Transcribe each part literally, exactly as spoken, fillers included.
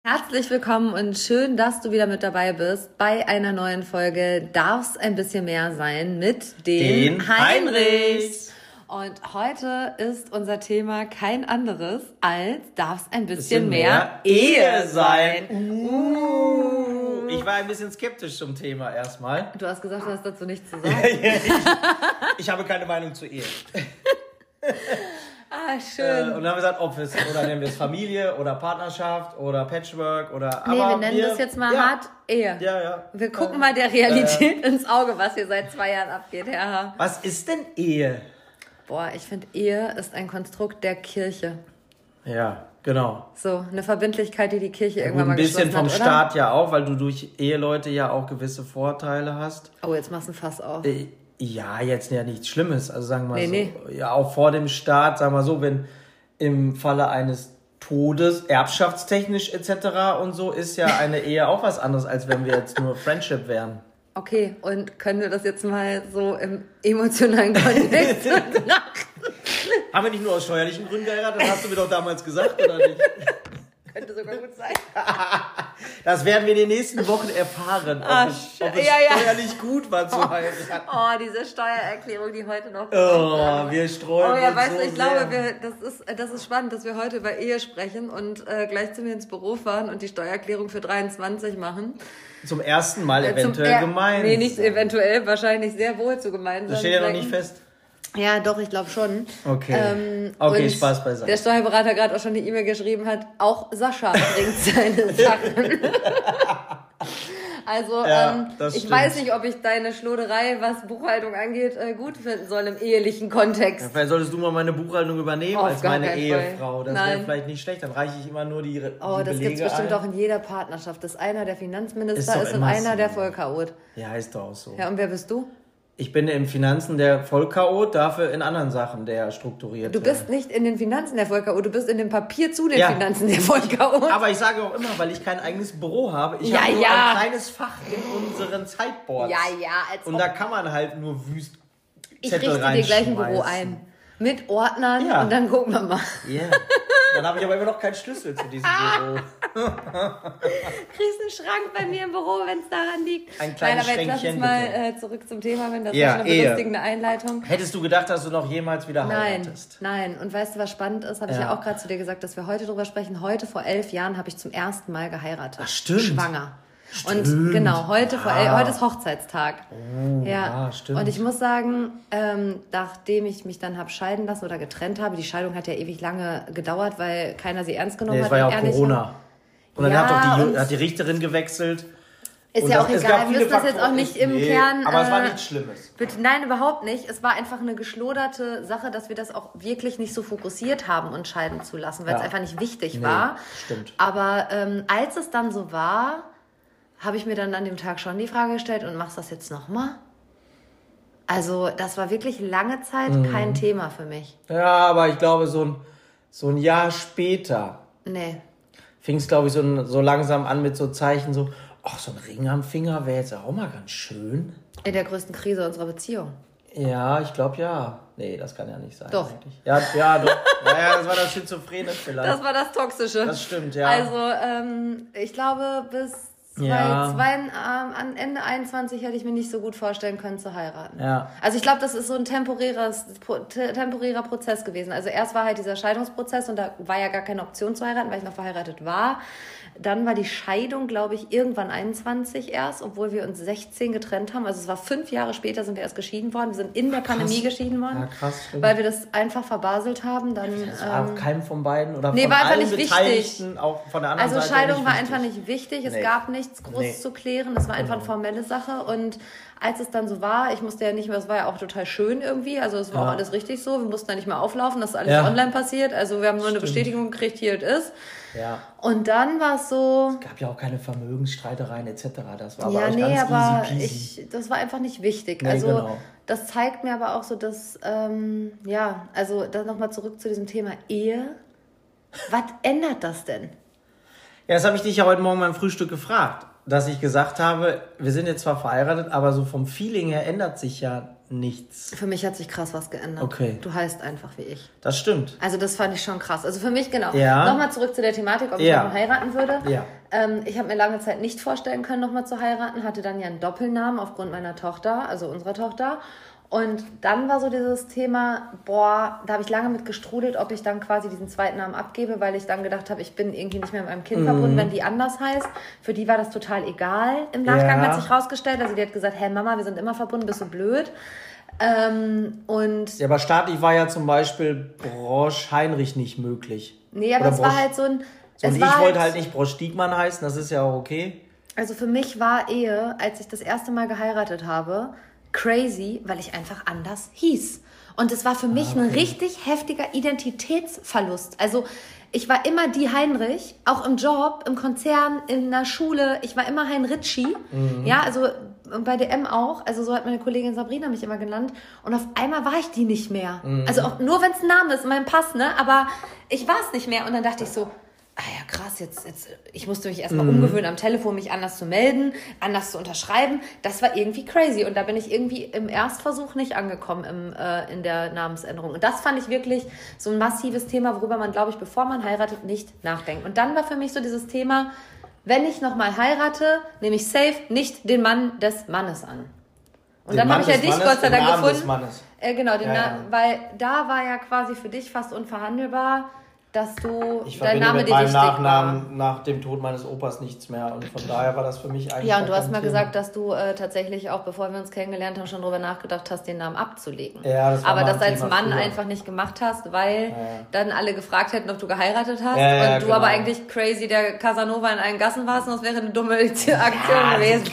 Herzlich willkommen und schön, dass du wieder mit dabei bist bei einer neuen Folge Darf's ein bisschen mehr sein mit den, den Heinrichs. Und heute ist unser Thema kein anderes als Darf's ein bisschen, bisschen mehr, mehr Ehe sein. Uh. Ich war ein bisschen skeptisch zum Thema erstmal. Du hast gesagt, du hast dazu nichts zu sagen. ich, ich habe keine Meinung zur Ehe. Ah, schön. Äh, und dann haben wir gesagt, ob wir es, oder nennen wir es Familie oder Partnerschaft oder Patchwork oder... Nee, aber wir nennen wir, das jetzt mal ja, hart Ehe. Ja, ja. Wir gucken äh, mal der Realität äh, ins Auge, was hier seit zwei Jahren abgeht, Herr. Was ist denn Ehe? Boah, ich finde, Ehe ist ein Konstrukt der Kirche. Ja, genau. So, eine Verbindlichkeit, die die Kirche ja, irgendwann mal geschlossen hat, Ein bisschen vom hat, Staat ja auch, weil du durch Eheleute ja auch gewisse Vorteile hast. Oh, jetzt machst du ein Fass auf. Äh, ja, jetzt ja nichts Schlimmes. Also sagen wir mal nee, so. Nee. Ja, auch vor dem Staat, sagen wir so, wenn... Im Falle eines Todes, erbschaftstechnisch et cetera und so, ist ja eine Ehe auch was anderes, als wenn wir jetzt nur Friendship wären. Okay, und können wir das jetzt mal so im emotionalen Kontext betrachten? Haben wir nicht nur aus steuerlichen Gründen geheiratet? Das hast du mir doch damals gesagt, oder nicht? Könnte sogar gut sein. Das werden wir in den nächsten Wochen erfahren, ob, Ach, es, ob es ja, ja. steuerlich gut war zu oh, heiraten. Oh, diese Steuererklärung, die heute noch... Oh, wir streuen Oh ja, uns weißt so du, ich sehr. glaube, wir, das, ist, das ist spannend, dass wir heute über Ehe sprechen und äh, gleich zu mir ins Büro fahren und die Steuererklärung für dreiundzwanzig machen. Zum ersten Mal äh, eventuell er- gemeinsam. Nee, nicht eventuell, wahrscheinlich sehr wohl zu gemeinsam. Das steht ja noch nicht fest. Ja, doch, ich glaube schon. Okay, ähm, okay, und Spaß beiseite. Der Steuerberater gerade auch schon eine E-Mail geschrieben hat, auch Sascha bringt seine Sachen. Also, ja, ähm, ich stimmt. weiß nicht, ob ich deine Schloderei, was Buchhaltung angeht, äh, gut finden soll im ehelichen Kontext. Ja, vielleicht solltest du mal meine Buchhaltung übernehmen Auf als gar meine keinen Ehefrau. Fall. Das Nein. wäre vielleicht nicht schlecht. Dann reiche ich immer nur die, die Oh, das Belege gibt's bestimmt ein. auch in jeder Partnerschaft, dass einer der Finanzminister Ist ist, doch und immer einer so. der Vollchaot. Ja, ist doch auch so. Ja, und wer bist du? Ich bin im Finanzen der Vollchaot, dafür in anderen Sachen der strukturierte. Du bist nicht in den Finanzen der Vollchaot, du bist in dem Papier zu den Ja. Finanzen der Vollchaot. Aber ich sage auch immer, weil ich kein eigenes Büro habe, ich Ja, habe nur ja. ein kleines Fach in unseren Sideboards. Ja, ja, als Und ob- da kann man halt nur wüst Ich Zettel richte dir gleich ein Büro reinschmeißen. ein. Mit Ordnern Ja. und dann gucken wir mal. Ja. Yeah. Dann habe ich aber immer noch keinen Schlüssel zu diesem Büro. Kriegst einen Schrank bei mir im Büro, wenn es daran liegt. Ein kleines Nein, aber jetzt lass uns Schränkchen, mal bitte. äh, zurück zum Thema, wenn das Ja, war schon eine Ehe. belustigende Einleitung. Hättest du gedacht, dass du noch jemals wieder Nein, heiratest? nein. Und weißt du, was spannend ist? Habe ich ja Ja. auch gerade zu dir gesagt, dass wir heute drüber sprechen. Heute vor elf Jahren habe ich zum ersten Mal geheiratet. Ach, stimmt. Schwanger. Stimmt. Und genau, heute, vor el- Ah. heute ist Hochzeitstag. Oh, ja, ja, stimmt. Und ich muss sagen, ähm, nachdem ich mich dann habe scheiden lassen oder getrennt habe, die Scheidung hat ja ewig lange gedauert, weil keiner sie ernst genommen Nee, es hat. war ja und auch ehrlich- Corona. Und dann Ja, hat doch die, und- hat die Richterin gewechselt. Ist Und ja das- auch es egal, gab wir viele müssen das jetzt auch Faktoren. nicht im Nee, Kern... aber es war äh, nichts Schlimmes. Bitte, nein, überhaupt nicht. Es war einfach eine geschloderte Sache, dass wir das auch wirklich nicht so fokussiert haben, uns scheiden zu lassen, weil Ja. es einfach nicht wichtig Nee, war. stimmt. Aber ähm, als es dann so war, habe ich mir dann an dem Tag schon die Frage gestellt, und machst du das jetzt nochmal? Also das war wirklich lange Zeit Mhm. kein Thema für mich. Ja, aber ich glaube, so ein, so ein Jahr später Nee. fing es, glaube ich, so, so langsam an mit so Zeichen, so, ach, so ein Ring am Finger wäre jetzt auch mal ganz schön. In der größten Krise unserer Beziehung. Ja, ich glaube, ja. Nee, das kann ja nicht sein. Doch. Eigentlich. Ja, ja, doch. Naja, das war das Schizophrene vielleicht. Das war das Toxische. Das stimmt, ja. Also, ähm, ich glaube, bis zwei, Ja. zwei, ähm, an Ende einundzwanzig hätte ich mir nicht so gut vorstellen können zu heiraten. Ja. Also ich glaube, das ist so ein temporäres, pro- te- temporärer Prozess gewesen. Also erst war halt dieser Scheidungsprozess und da war ja gar keine Option zu heiraten, weil ich noch verheiratet war. Dann war die Scheidung, glaube ich, irgendwann einundzwanzig erst, obwohl wir uns sechzehn getrennt haben. Also es war fünf Jahre später, sind wir erst geschieden worden. Wir sind in der Pandemie geschieden worden. Ja, krass, stimmt. Weil wir das einfach verbaselt haben. Dann, Das war ähm, keinem von beiden oder nee, von war einfach allen nicht wichtig. Beteiligten, auch von der anderen Also Seite Scheidung nicht war wichtig. einfach nicht wichtig. Es Nee. gab nichts groß Nee. zu klären. Es war einfach eine formelle Sache. Und als es dann so war, ich musste ja nicht mehr, es war ja auch total schön irgendwie. Also es war Ja. auch alles richtig so. Wir mussten da nicht mehr auflaufen, das ist alles Ja. online passiert. Also wir haben nur eine Stimmt. Bestätigung gekriegt, hier es ist. Ja. Und dann war es so... Es gab ja auch keine Vermögensstreitereien et cetera. Das war Ja, aber nee, ganz aber easy peasy. ich, das war einfach nicht wichtig. Nee, also genau. das zeigt mir aber auch so, dass, ähm, ja, also dann nochmal zurück zu diesem Thema Ehe. Was ändert das denn? Ja, das habe ich dich ja heute Morgen beim Frühstück gefragt. dass ich gesagt habe, wir sind jetzt zwar verheiratet, aber so vom Feeling her ändert sich ja nichts. Für mich hat sich krass was geändert. Okay. Du heißt einfach wie ich. Das stimmt. Also das fand ich schon krass. Also für mich, genau. Ja. Nochmal zurück zu der Thematik, ob ja. ich nochmal heiraten würde. Ja. Ähm, ich habe mir lange Zeit nicht vorstellen können, nochmal zu heiraten. Hatte dann ja einen Doppelnamen aufgrund meiner Tochter, also unserer Tochter. Und dann war so dieses Thema, boah, da habe ich lange mit gestrudelt, ob ich dann quasi diesen zweiten Namen abgebe, weil ich dann gedacht habe, ich bin irgendwie nicht mehr mit meinem Kind mm. verbunden, wenn die anders heißt. Für die war das total egal. Im Nachgang ja. hat sich rausgestellt, also die hat gesagt, hey Mama, wir sind immer verbunden, bist du blöd? Ähm, und ja, aber staatlich war ja zum Beispiel Brosch-Heinrich nicht möglich. Nee, aber Oder es Brosch, war halt so ein... So und ich wollte halt, halt nicht Brosch-Diekmann heißen, das ist ja auch okay. Also für mich war Ehe, als ich das erste Mal geheiratet habe, crazy, weil ich einfach anders hieß. Und es war für mich ah, okay. ein richtig heftiger Identitätsverlust. Also ich war immer die Heinrich, auch im Job, im Konzern, in der Schule. Ich war immer Heinrichi. Mhm. Ja, also bei D M auch. Also so hat meine Kollegin Sabrina mich immer genannt. Und auf einmal war ich die nicht mehr. Mhm. Also auch nur, wenn es ein Name ist in meinem Pass, ne? Aber ich war es nicht mehr. Und dann dachte ich so, ah ja, krass, jetzt, jetzt, ich musste mich erstmal mhm. umgewöhnen, am Telefon mich anders zu melden, anders zu unterschreiben. Das war irgendwie crazy. Und da bin ich irgendwie im Erstversuch nicht angekommen im, äh, in der Namensänderung. Und das fand ich wirklich so ein massives Thema, worüber man, glaube ich, bevor man heiratet, nicht nachdenkt. Und dann war für mich so dieses Thema, wenn ich nochmal heirate, nehme ich safe nicht den Mann des Mannes an. Und den dann habe ich ja dich Mannes, Gott sei Dank gefunden. Äh, genau, den ja, ja. Na- weil da war ja quasi für dich fast unverhandelbar, dass du ich dein Name mit dir meinem wichtig Nachnamen war. Nach dem Tod meines Opas nichts mehr und von daher war das für mich eigentlich ja, und du hast mal Thema. gesagt, dass du äh, tatsächlich auch, bevor wir uns kennengelernt haben, schon darüber nachgedacht hast, den Namen abzulegen. Ja, das war aber das als Thema Mann früher. einfach nicht gemacht hast, weil ja. dann alle gefragt hätten, ob du geheiratet hast ja, ja, und du genau. aber eigentlich crazy der Casanova in allen Gassen warst und das wäre eine dumme Aktion ja, gewesen.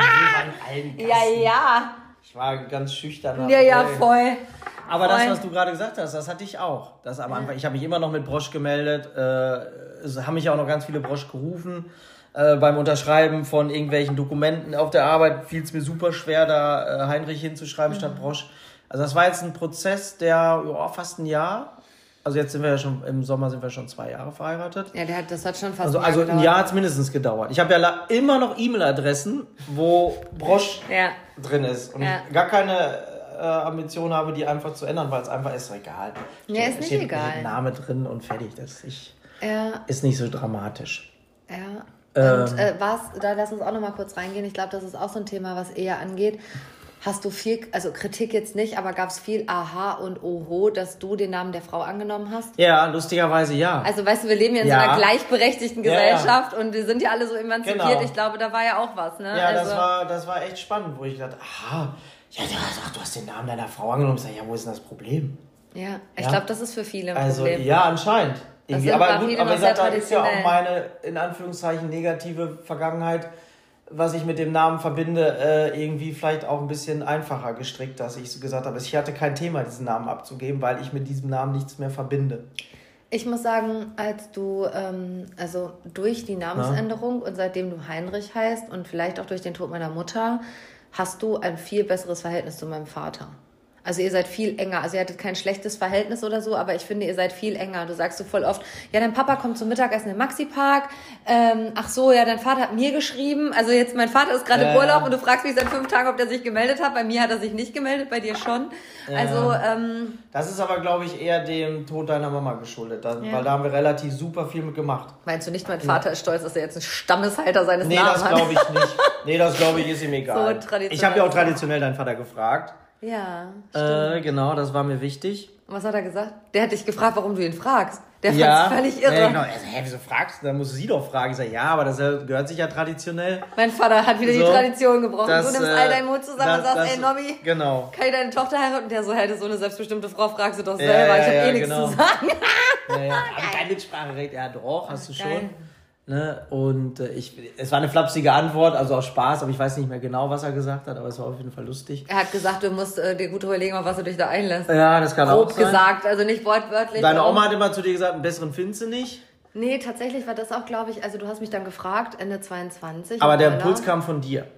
ja, ja. Ich war ganz schüchtern. Ja, ja, voll. Aber das, was du gerade gesagt hast, das hatte ich auch. Das am Anfang, ich habe mich immer noch mit Brosch gemeldet. Äh, es haben mich auch noch ganz viele Brosch gerufen. Äh, beim Unterschreiben von irgendwelchen Dokumenten auf der Arbeit fiel es mir super schwer, da äh, Heinrich hinzuschreiben mhm. statt Brosch. Also das war jetzt ein Prozess, der ja, fast ein Jahr. Also jetzt sind wir ja schon, im Sommer sind wir schon zwei Jahre verheiratet. Ja, der hat, das hat schon fast also, ein Jahr Also gedauert. ein Jahr hat es mindestens gedauert. Ich habe ja immer noch E-Mail-Adressen, wo Brosch ja. drin ist. Und ja. ich gar keine äh, Ambition habe, die einfach zu ändern, weil es einfach ist egal. Ja, ist nicht steht egal. Steht Name drin und fertig. Das ich, ja. ist nicht so dramatisch. Ja. Ähm, und äh, was, da lass uns auch noch mal kurz reingehen. Ich glaube, das ist auch so ein Thema, was eher angeht. Hast du viel, also Kritik jetzt nicht, aber gab es viel Aha und Oho, dass du den Namen der Frau angenommen hast? Ja, lustigerweise ja. Also weißt du, wir leben ja in ja. so einer gleichberechtigten Gesellschaft ja, ja. und wir sind ja alle so emanzipiert. Genau. Ich glaube, da war ja auch was, ne? Ja, also, das war, das war echt spannend, wo ich dachte, aha, ja, du hast, ach, du hast den Namen deiner Frau angenommen. Ich sag, ja, wo ist denn das Problem? Ja, ich ja? glaube, das ist für viele ein also, Problem. Ja, anscheinend. Irgendwie. Aber gut, aber gesagt, da ist ja auch meine, in Anführungszeichen, negative Vergangenheit, was ich mit dem Namen verbinde, äh, irgendwie vielleicht auch ein bisschen einfacher gestrickt, dass ich so gesagt habe, ich hatte kein Thema, diesen Namen abzugeben, weil ich mit diesem Namen nichts mehr verbinde. Ich muss sagen, als du, ähm, also durch die Namensänderung ja. und seitdem du Heinrich heißt und vielleicht auch durch den Tod meiner Mutter, hast du ein viel besseres Verhältnis zu meinem Vater. Also ihr seid viel enger. Also ihr hattet kein schlechtes Verhältnis oder so, aber ich finde, ihr seid viel enger. Du sagst so voll oft, ja, dein Papa kommt zum Mittagessen im Maxi-Park. Ähm, ach so, ja, dein Vater hat mir geschrieben. Also jetzt, mein Vater ist gerade äh. im Urlaub und du fragst mich seit fünf Tagen, ob der sich gemeldet hat. Bei mir hat er sich nicht gemeldet, bei dir schon. Ja. Also ähm, das ist aber, glaube ich, eher dem Tod deiner Mama geschuldet. Da, ja. Weil da haben wir relativ super viel mit gemacht. Meinst du nicht, mein Vater ja. ist stolz, dass er jetzt ein Stammeshalter seines nee, Namens hat? Nee, das glaube ich nicht. Nee, das glaube ich ist ihm egal. So ich habe ja auch traditionell deinen Vater gefragt. Ja, stimmt. Äh, genau, das war mir wichtig. Und was hat er gesagt? Der hat dich gefragt, warum du ihn fragst. Der ja, fand's völlig irre. Ja, genau. Also, hä, wieso fragst du? Dann musst du sie doch fragen. Ich sage, ja, aber das gehört sich ja traditionell. Mein Vater hat wieder so, die Tradition gebrochen. Das, du nimmst äh, all deinen Mut zusammen das, und sagst, das, ey, Nobby, genau. kann ich deine Tochter heiraten? Und der so, hey, das ist so eine selbstbestimmte Frau, fragst du doch ja, selber. Ja, ich habe ja, eh nichts genau. zu sagen. ja, ja. Aber kein Mitspracherecht. Ja, doch, hast du Geil. schon. Ne? Und äh, ich, es war eine flapsige Antwort, also aus Spaß, aber ich weiß nicht mehr genau, was er gesagt hat, aber es war auf jeden Fall lustig. Er hat gesagt, du musst äh, dir gut überlegen, auf was du dich da einlässt. Ja, das kann Grob auch sein. gesagt, also nicht wortwörtlich. Deine Oma hat immer zu dir gesagt, einen besseren findest du nicht? Nee, tatsächlich war das auch, glaube ich, also du hast mich dann gefragt, Ende zweiundzwanzig. Aber der Impuls kam von dir.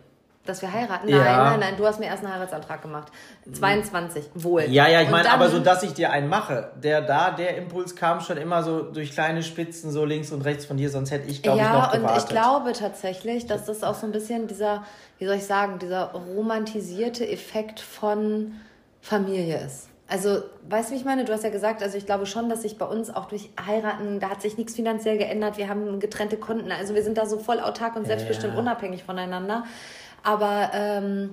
Dass wir heiraten? Nein, ja. nein, nein, du hast mir erst einen Heiratsantrag gemacht. zweiundzwanzig, wohl. Ja, ja, ich meine, aber so, dass ich dir einen mache, der da, der Impuls kam schon immer so durch kleine Spitzen so links und rechts von dir, sonst hätte ich, glaube ja, ich, noch gewartet. Ja, und ich glaube tatsächlich, dass das auch so ein bisschen dieser, wie soll ich sagen, dieser romantisierte Effekt von Familie ist. Also, weißt du, wie ich meine? Du hast ja gesagt, also ich glaube schon, dass sich bei uns auch durch Heiraten, da hat sich nichts finanziell geändert, wir haben getrennte Konten, also wir sind da so voll autark und selbstbestimmt ja. unabhängig voneinander. Aber ähm,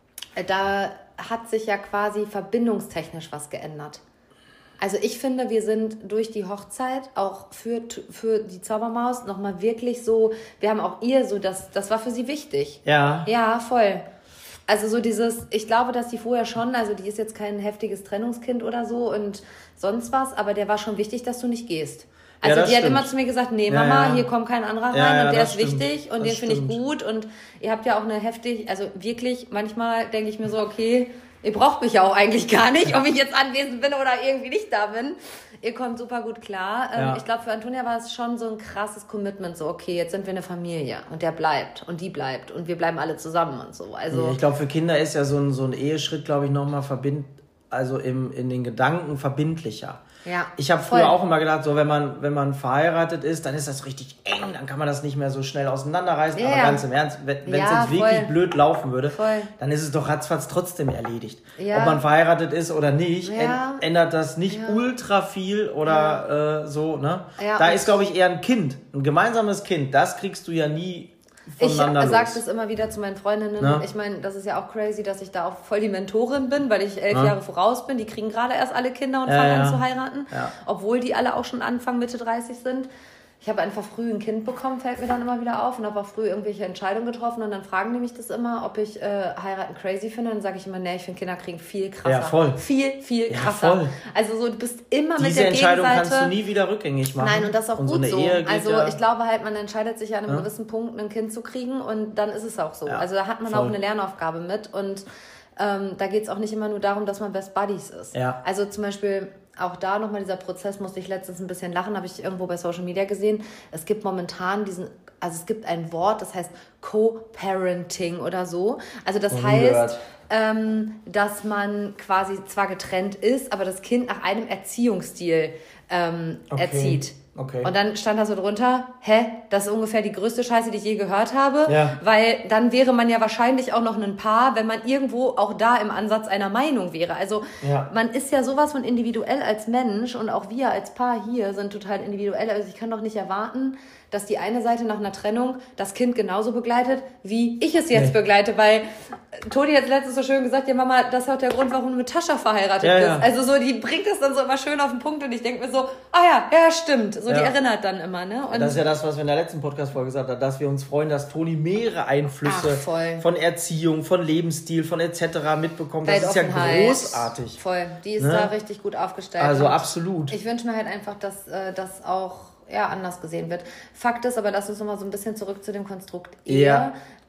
da hat sich ja quasi verbindungstechnisch was geändert. Also ich finde, wir sind durch die Hochzeit auch für, für die Zaubermaus nochmal wirklich so, wir haben auch ihr so, das, das war für sie wichtig. Ja. Ja, voll. Also so dieses, ich glaube, dass die vorher schon, also die ist jetzt kein heftiges Trennungskind oder so und sonst was, aber der war schon wichtig, dass du nicht gehst. Also ja, die stimmt. hat immer zu mir gesagt, nee Mama, ja, ja. hier kommt kein anderer rein ja, ja, und der ist stimmt. wichtig und das den finde ich gut und ihr habt ja auch eine heftig, also wirklich, manchmal denke ich mir so, okay, ihr braucht mich ja auch eigentlich gar nicht, ob ich jetzt anwesend bin oder irgendwie nicht da bin. Ihr kommt super gut klar. Ja. Ich glaube, für Antonia war es schon so ein krasses Commitment, so okay, jetzt sind wir eine Familie und der bleibt und die bleibt und wir bleiben alle zusammen und so. Also ich glaube, für Kinder ist ja so ein, so ein Eheschritt, glaube ich, nochmal verbind, also im, in den Gedanken verbindlicher. Ja, ich habe früher auch immer gedacht, so wenn man wenn man verheiratet ist, dann ist das richtig eng, dann kann man das nicht mehr so schnell auseinanderreißen. Ja, aber ganz im Ernst, wenn es ja, jetzt wirklich voll. blöd laufen würde, voll. dann ist es doch ratzfatz trotzdem erledigt. Ja. Ob man verheiratet ist oder nicht, ja. ändert das nicht ja. ultra viel oder ja. äh, so. Ne? Ja, da ist, glaube ich, eher ein Kind, ein gemeinsames Kind, das kriegst du ja nie Ich sage das immer wieder zu meinen Freundinnen. Ja. Ich meine, das ist ja auch crazy, dass ich da auch voll die Mentorin bin, weil ich elf ja. Jahre voraus bin. Die kriegen gerade erst alle Kinder und ja, fangen ja. an zu heiraten, ja. obwohl die alle auch schon Anfang, Mitte dreißig sind. Ich habe einfach früh ein Kind bekommen, fällt mir dann immer wieder auf und habe auch früh irgendwelche Entscheidungen getroffen und dann fragen die mich das immer, ob ich äh, heiraten crazy finde. Dann sage ich immer, nee, ich finde Kinderkriegen viel krasser. Ja, voll. Viel, viel krasser. Ja, voll. Also so, du bist immer Diese mit der Entscheidung Gegenseite. Kannst du nie wieder rückgängig machen. Nein, und das ist auch und gut so. so. Also ja. ich glaube halt, man entscheidet sich ja an einem ja. gewissen Punkt, ein Kind zu kriegen und dann ist es auch so. Ja, also da hat man voll. auch eine Lernaufgabe mit und ähm, da geht es auch nicht immer nur darum, dass man Best Buddies ist. Ja. Also zum Beispiel auch da nochmal dieser Prozess, musste ich letztens ein bisschen lachen, habe ich irgendwo bei Social Media gesehen. Es gibt momentan diesen, also es gibt ein Wort, das heißt Co-Parenting oder so. Also das heißt, ähm, dass man quasi zwar getrennt ist, aber das Kind nach einem Erziehungsstil ähm, okay. erzieht. Okay. Und dann stand da so drunter, hä, das ist ungefähr die größte Scheiße, die ich je gehört habe, ja. weil dann wäre man ja wahrscheinlich auch noch ein Paar, wenn man irgendwo auch da im Ansatz einer Meinung wäre. Also ja. man ist ja sowas von individuell als Mensch und auch wir als Paar hier sind total individuell. Also ich kann doch nicht erwarten, dass die eine Seite nach einer Trennung das Kind genauso begleitet, wie ich es jetzt nee. begleite, weil Toni hat letztens so schön gesagt, ja Mama, das ist auch der Grund, warum du mit Tascha verheiratet ja, bist. Ja. Also so, die bringt das dann so immer schön auf den Punkt und ich denke mir so, ah ja, ja stimmt, so ja. die erinnert dann immer. Ne? Und das ist ja das, was wir in der letzten Podcast-Folge gesagt haben, dass wir uns freuen, dass Toni mehrere Einflüsse Ach, von Erziehung, von Lebensstil, von et cetera mitbekommt. Das ist ja großartig. Voll, die ist ne? da richtig gut aufgestellt. Also absolut. Ich wünsche mir halt einfach, dass äh, das auch ja, anders gesehen wird. Fakt ist aber, lass uns nochmal so ein bisschen zurück zu dem Konstrukt Ehe. Ja.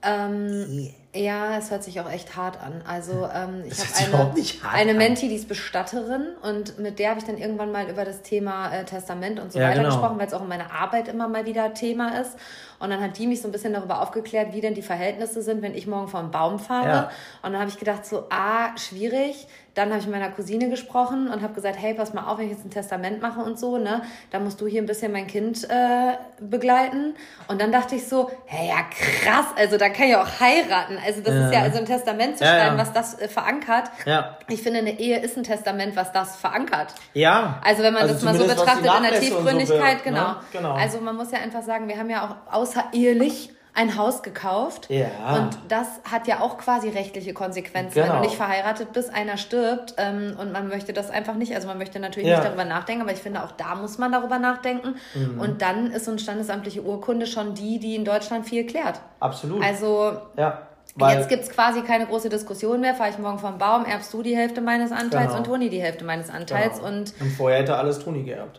Ähm, ja, es hört sich auch echt hart an. Also ähm, ich habe eine, eine Menti, die ist Bestatterin und mit der habe ich dann irgendwann mal über das Thema äh, Testament und so ja, weiter genau. gesprochen, weil es auch in meiner Arbeit immer mal wieder Thema ist. Und dann hat die mich so ein bisschen darüber aufgeklärt, wie denn die Verhältnisse sind, wenn ich morgen vor einen Baum fahre. Ja. Und dann habe ich gedacht so, ah, schwierig. Dann habe ich mit meiner Cousine gesprochen und habe gesagt, hey, pass mal auf, wenn ich jetzt ein Testament mache und so, ne, dann musst du hier ein bisschen mein Kind äh, begleiten. Und dann dachte ich so, hey, ja krass, also da kann ich auch heiraten. Also das ja. ist ja also ein Testament zu ja, schreiben, ja. was das äh, verankert. Ja. Ich finde, eine Ehe ist ein Testament, was das verankert. Ja. Also wenn man also das mal so betrachtet in der Tiefgründigkeit, so genau. Ne? genau. Also man muss ja einfach sagen, wir haben ja auch außerehelich ein Haus gekauft ja. und das hat ja auch quasi rechtliche Konsequenzen, genau. wenn du nicht verheiratet bist, einer stirbt ähm, und man möchte das einfach nicht, also man möchte natürlich ja. nicht darüber nachdenken, aber ich finde auch da muss man darüber nachdenken mhm. und dann ist so eine standesamtliche Urkunde schon die, die in Deutschland viel klärt. Absolut. Also ja. Weil jetzt gibt es quasi keine große Diskussion mehr, fahre ich morgen vom Baum, erbst du die Hälfte meines Anteils genau. und Toni die Hälfte meines Anteils. Genau. Und, und vorher hätte alles Toni geerbt.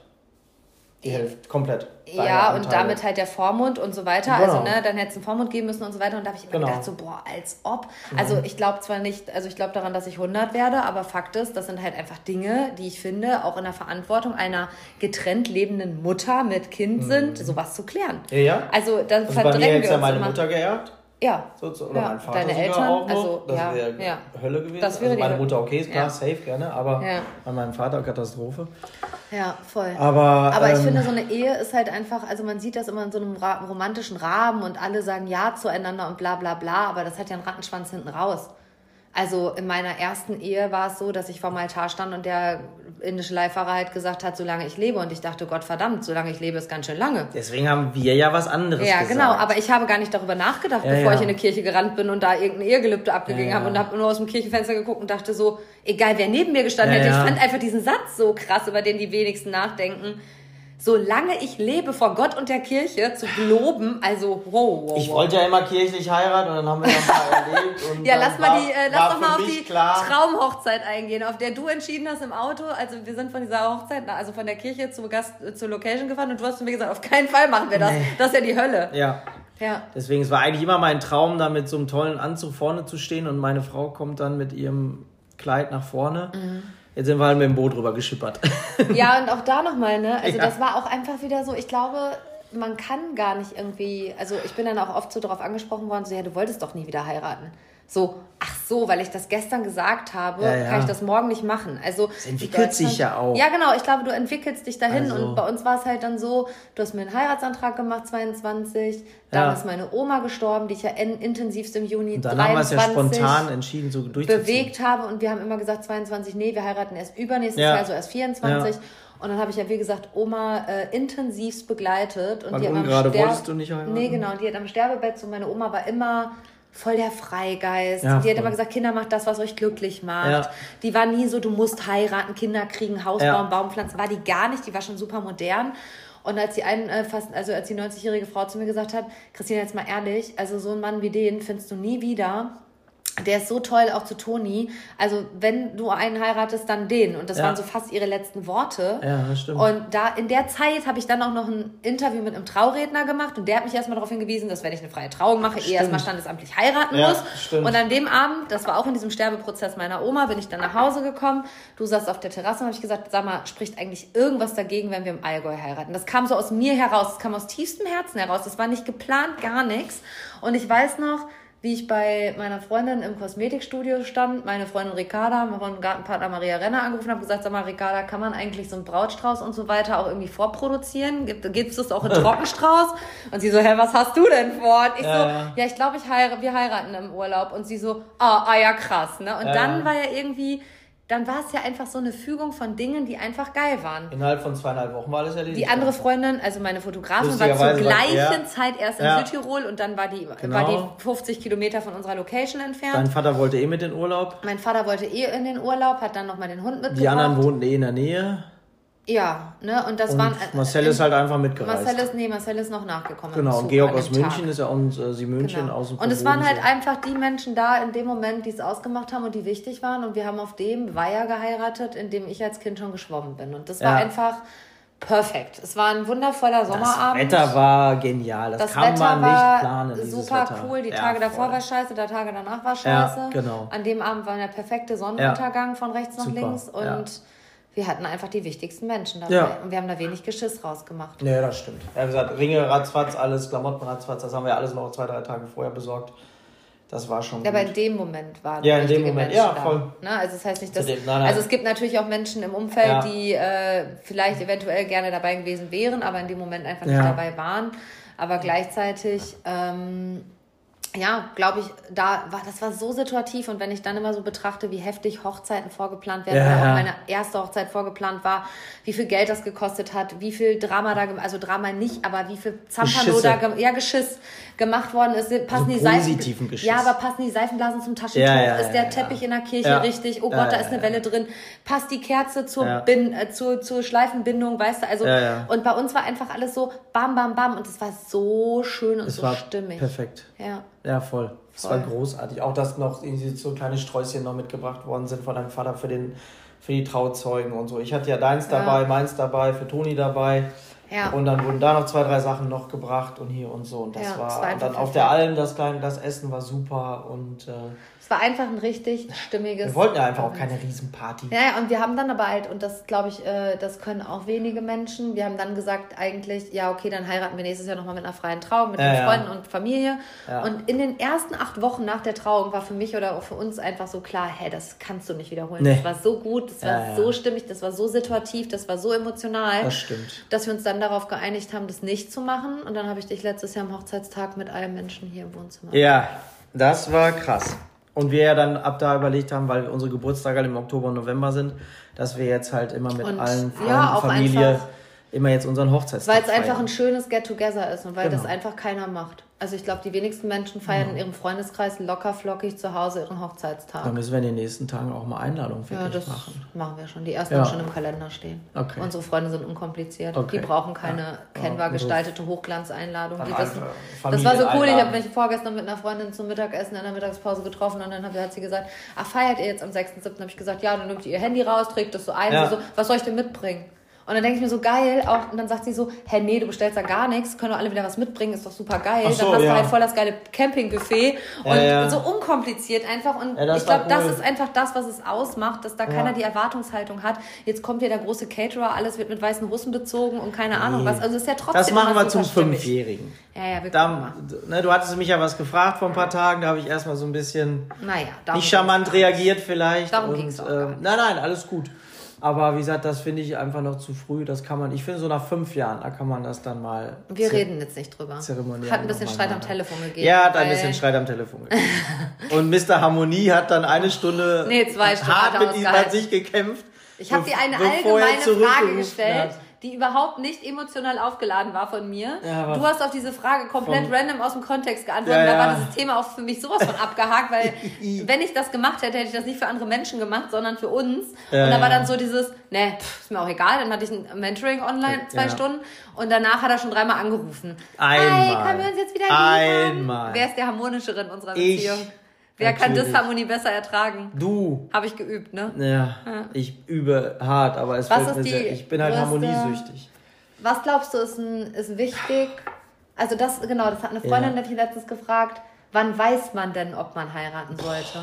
Die Hälfte, komplett. Ja, und damit halt der Vormund und so weiter. Genau. Also, ne, dann hätte es einen Vormund geben müssen und so weiter. Und da habe ich immer genau. gedacht, so, boah, als ob. Mhm. Also, ich glaube zwar nicht, also ich glaube daran, dass ich hundert werde, aber Fakt ist, das sind halt einfach Dinge, die ich finde, auch in der Verantwortung einer getrennt lebenden Mutter mit Kind mhm. sind, sowas zu klären. Ja, ja. Also, dann also verdrängen bei mir wir uns ja meine immer. Mutter geerbt. Ja. So, so, oder ja. mein Vater Deine sogar Eltern, auch noch. also, das ja, wäre ja. Hölle gewesen. Das wäre also meine die Mutter okay, ist klar, ja. safe, gerne, aber ja. bei meinem Vater Katastrophe. Ja, voll. Aber, Aber ich ähm, finde, so eine Ehe ist halt einfach, also man sieht das immer in so einem ra- romantischen Rahmen und alle sagen Ja zueinander und bla bla bla, aber das hat ja einen Rattenschwanz hinten raus. Also in meiner ersten Ehe war es so, dass ich vorm Altar stand und der indische Leihfahrer halt gesagt hat, solange ich lebe. Und ich dachte, Gott verdammt, solange ich lebe ist ganz schön lange. Deswegen haben wir ja was anderes Ja, gesagt. genau. Aber ich habe gar nicht darüber nachgedacht, ja, bevor ja. ich in eine Kirche gerannt bin und da irgendein Ehegelübde abgegeben ja, ja. habe und habe nur aus dem Kirchenfenster geguckt und dachte so, egal wer neben mir gestanden ja, hätte, ja. ich fand einfach diesen Satz so krass, über den die wenigsten nachdenken. Solange ich lebe vor Gott und der Kirche zu geloben, also wow, wow, Ich wow. wollte ja immer kirchlich heiraten und dann haben wir noch mal erlebt. Und Ja, dann lass mal war, die, äh, lass doch mal auf die klar, Traumhochzeit eingehen, auf der du entschieden hast im Auto. Also wir sind von dieser Hochzeit, also von der Kirche zur Gast, zur Location gefahren und du hast zu mir gesagt, auf keinen Fall machen wir das. Nee. Das ist ja die Hölle. Ja. Ja. Deswegen, es war eigentlich immer mein Traum, da mit so einem tollen Anzug vorne zu stehen und meine Frau kommt dann mit ihrem Kleid nach vorne. Mhm. Jetzt sind wir halt mit dem Boot rüber geschippert. Ja, und auch da nochmal, ne? Also ja. das war auch einfach wieder so, ich glaube, man kann gar nicht irgendwie, also ich bin dann auch oft so darauf angesprochen worden, so, ja, du wolltest doch nie wieder heiraten. So, ach so, weil ich das gestern gesagt habe, ja, ja. kann ich das morgen nicht machen. Also es entwickelt sich ja auch. Ja, genau, ich glaube, du entwickelst dich dahin also. und bei uns war es halt dann so, du hast mir einen Heiratsantrag gemacht, zweiundzwanzig, dann ja. ist meine Oma gestorben, die ich ja in, intensivst im Juni und dann dreiundzwanzig haben wir es ja spontan entschieden, so durchzuziehen. bewegt habe und wir haben immer gesagt, zweiundzwanzig, nee, wir heiraten erst übernächstes ja. Jahr, also erst vierundzwanzig. Ja. Und dann habe ich ja, wie gesagt, Oma äh, intensivst begleitet. Und Warum die gerade Sterb- wolltest du nicht heiraten? Nee, genau. Und die hat am Sterbebett, so meine Oma war immer voll der Freigeist. Ja, die hat voll. immer gesagt, Kinder, macht das, was euch glücklich macht. Ja. Die war nie so, du musst heiraten, Kinder kriegen, Haus ja. bauen, Baum pflanzen. War die gar nicht. Die war schon super modern. Und als die einen, äh, fast, also als die neunzigjährige Frau zu mir gesagt hat, Christina, jetzt mal ehrlich, also so einen Mann wie den findest du nie wieder. Der ist so toll, auch zu Toni. Also, wenn du einen heiratest, dann den. Und das ja. waren so fast ihre letzten Worte. Ja, das stimmt. Und da, in der Zeit habe ich dann auch noch ein Interview mit einem Trauredner gemacht. Und der hat mich erstmal darauf hingewiesen, dass wenn ich eine freie Trauung mache, ich erstmal standesamtlich heiraten ja, muss. Stimmt. Und an dem Abend, das war auch in diesem Sterbeprozess meiner Oma, bin ich dann nach Hause gekommen. Du saßt auf der Terrasse und habe ich gesagt, sag mal, spricht eigentlich irgendwas dagegen, wenn wir im Allgäu heiraten? Das kam so aus mir heraus. Das kam aus tiefstem Herzen heraus. Das war nicht geplant, gar nichts. Und ich weiß noch, wie ich bei meiner Freundin im Kosmetikstudio stand, meine Freundin Ricarda, mein Gartenpartner Maria Renner angerufen, habe gesagt, sag mal, Ricarda, kann man eigentlich so einen Brautstrauß und so weiter auch irgendwie vorproduzieren? Gibt es das auch in Trockenstrauß? Und sie so, hä, was hast du denn vor? Und ich ja, so, ja, ja ich glaube, ich heir- wir heiraten im Urlaub. Und sie so, ah, ah ja, krass. Ne? Und ja. dann war ja irgendwie... Dann war es ja einfach so eine Fügung von Dingen, die einfach geil waren. Innerhalb von zweieinhalb Wochen war alles erledigt. Die andere Freundin, also meine Fotografin, war zur Lustigerweise war- gleichen ja. Zeit erst in Ja. Südtirol und dann war die, Genau. war die fünfzig Kilometer von unserer Location entfernt. Dein Vater wollte eh mit in Urlaub. Mein Vater wollte eh in den Urlaub, hat dann nochmal den Hund mitgebracht. Die anderen wohnten eh in der Nähe. Ja, ne, und das Und waren... Marcel ist halt einfach mitgereist. Marcel ist, nee, Marcel ist noch nachgekommen. im Genau, Zug Georg an dem aus München Tag. ist ja und äh, sie München Genau. aus dem Und es waren halt Bodensee. einfach die Menschen da in dem Moment, die es ausgemacht haben und die wichtig waren. Und wir haben auf dem Weiher geheiratet, in dem ich als Kind schon geschwommen bin. Und das war Ja. einfach perfekt. Es war ein wundervoller Sommerabend. Das Wetter war genial, das, Das kann Wetter man war nicht planen. dieses super Wetter. cool. Die Ja, Tage davor voll. war scheiße, der Tage danach war Ja, scheiße. genau. An dem Abend war der perfekte Sonnenuntergang von rechts nach Super, links. Und ja. wir hatten einfach die wichtigsten Menschen dabei. Ja. Und wir haben da wenig Geschiss rausgemacht. Nee, das stimmt. Er hat gesagt, Ringe, ratzfatz, alles, Klamotten, ratzfatz, das haben wir alles noch zwei, drei Tage vorher besorgt. Das war schon Ja, gut. aber in dem Moment waren Ja, in dem richtige Moment, Menschen ja, da. voll. Ne? Also das heißt nicht, dass... Zu dem- nein, nein. Also es gibt natürlich auch Menschen im Umfeld, Ja. die äh, vielleicht eventuell gerne dabei gewesen wären, aber in dem Moment einfach nicht Ja. dabei waren. Aber gleichzeitig... Ähm, ja, glaube ich, da war, das war so situativ und wenn ich dann immer so betrachte, wie heftig Hochzeiten vorgeplant werden, Ja, weil auch ja. meine erste Hochzeit vorgeplant war, wie viel Geld das gekostet hat, wie viel Drama da, gem- also Drama nicht, aber wie viel Zampano Geschisse. da, gem- ja, Geschiss gemacht worden ist, passen Also die Seifen, positiven Geschiss. ja, aber passen die Seifenblasen zum Taschentuch, Ja, ja, ist der ja, Teppich ja. in der Kirche Ja. richtig, oh Ja, Gott, da ja, ist eine ja. Welle drin, passt die Kerze zur, Ja. Bin, äh, zur, zur Schleifenbindung, weißt du, also, Ja, ja. und bei uns war einfach alles so bam, bam, bam und es war so schön und Es so war stimmig. perfekt. Ja. Ja, voll. Es Voll. war großartig. Auch, dass noch irgendwie so kleine Sträußchen noch mitgebracht worden sind von deinem Vater für, den, für die Trauzeugen und so. Ich hatte ja deins Ja. dabei, meins dabei, für Toni dabei. Ja. Und dann wurden da noch zwei, drei Sachen noch gebracht und hier und so. Und das ja, war, das war und dann perfekt. auf der Alm, das kleine, das Essen war super und äh, es war einfach ein richtig stimmiges... Wir wollten ja einfach auch keine Riesenparty. Ja, ja, und wir haben dann aber halt, und das glaube ich, äh, das können auch wenige Menschen, wir haben dann gesagt eigentlich, ja okay, dann heiraten wir nächstes Jahr nochmal mit einer freien Trauung, mit ja, den ja. Freunden und Familie. Ja. Und in den ersten acht Wochen nach der Trauung war für mich oder auch für uns einfach so klar, hey, das kannst du nicht wiederholen. Nee. Das war so gut, das war Ja, ja. so stimmig, das war so situativ, das war so emotional, Das stimmt. dass wir uns dann darauf geeinigt haben, das nicht zu machen. Und dann habe ich dich letztes Jahr am Hochzeitstag mit allen Menschen hier im Wohnzimmer. Ja, das war krass. Und wir ja dann ab da überlegt haben, weil unsere Geburtstage im Oktober und November sind, dass wir jetzt halt immer mit Und allen Freunden, ja, auch Familie, einfach- immer jetzt unseren Hochzeitstag Weil es einfach feiern. ein schönes Get-Together ist und weil Genau. das einfach keiner macht. Also ich glaube, die wenigsten Menschen feiern in ihrem Freundeskreis locker flockig zu Hause ihren Hochzeitstag. Da müssen wir in den nächsten Tagen auch mal Einladungen Ja, wirklich das machen. machen wir schon. Die ersten Ja. haben schon im Kalender stehen. Okay. Unsere Freunde sind unkompliziert. Okay. Die brauchen keine Ja. Canva Ja, gestaltete Hochglanzeinladung. Die Dann wissen. einfach Das war so cool. Ich habe Familieneinladung. mich vorgestern mit einer Freundin zum Mittagessen in der Mittagspause getroffen und dann hat hat sie gesagt, ach, feiert ihr jetzt am sechsten siebten habe ich gesagt, ja, dann nimmt ihr ihr Handy raus, trägt das so ein. Ja. Sie so, was soll ich denn mitbringen? Und dann denke ich mir so, geil, auch, und dann sagt sie so, hä, nee, du bestellst da gar nichts, können doch alle wieder was mitbringen, ist doch super geil. Ach so, dann hast ja. du halt voll das geile Campingbuffet und Ja, ja. so unkompliziert einfach. Und Ja, das ich glaube, war das cool. ist einfach das, was es ausmacht, dass da Ja. keiner die Erwartungshaltung hat, jetzt kommt hier der große Caterer, alles wird mit weißen Russen bezogen und keine Ahnung was. Also es ist ja trotzdem Das machen immer wir zum super stimmig. Fünfjährigen. Ja, ja, wir gucken Da, mal. ne, du hattest mich ja was gefragt vor ein paar Tagen, da habe ich erstmal so ein bisschen Naja, darum nicht charmant reagiert vielleicht. Darum und, ging's auch gar ähm, nicht. Nein, nein, alles gut. Aber wie gesagt, das finde ich einfach noch zu früh. Das kann man, ich finde so nach fünf Jahren, da kann man das dann mal... Wir ze- reden jetzt nicht drüber. zeremoniell Hat ein bisschen noch mal Streit am machen. Telefon gegeben. Ja, hat ein weil- bisschen Streit am Telefon gegeben. Und Mister Harmonie hat dann eine Stunde Nee, zwei Stunden hart hat er mit ihm ausgehalten. an sich gekämpft. Ich habe be- dir eine bevor er allgemeine Frage zurückgerufen gestellt, hat. die überhaupt nicht emotional aufgeladen war von mir. Ja, aber du hast auf diese Frage komplett vom- random aus dem Kontext geantwortet. Ja, Da ja. war dieses Thema auch für mich sowas von abgehakt, weil wenn ich das gemacht hätte, hätte ich das nicht für andere Menschen gemacht, sondern für uns. Ja, und da war ja. dann so dieses, ne, pff, ist mir auch egal. Dann hatte ich ein Mentoring online, zwei Ja. Stunden. Und danach hat er schon dreimal angerufen. Einmal. Hi, können wir uns jetzt wieder lieben? Einmal. Wer ist der harmonischere in unserer Ich. Beziehung? Wer kann Natürlich. Disharmonie besser ertragen? Du. Habe ich geübt, ne? Ja, ich übe hart, aber es Was fällt ist mir die sehr, ich bin halt größte- harmoniesüchtig. Was glaubst du, ist, ein, ist wichtig? Also das, genau, das hat eine Freundin Ja. ja. letztens gefragt, wann weiß man denn, ob man heiraten sollte?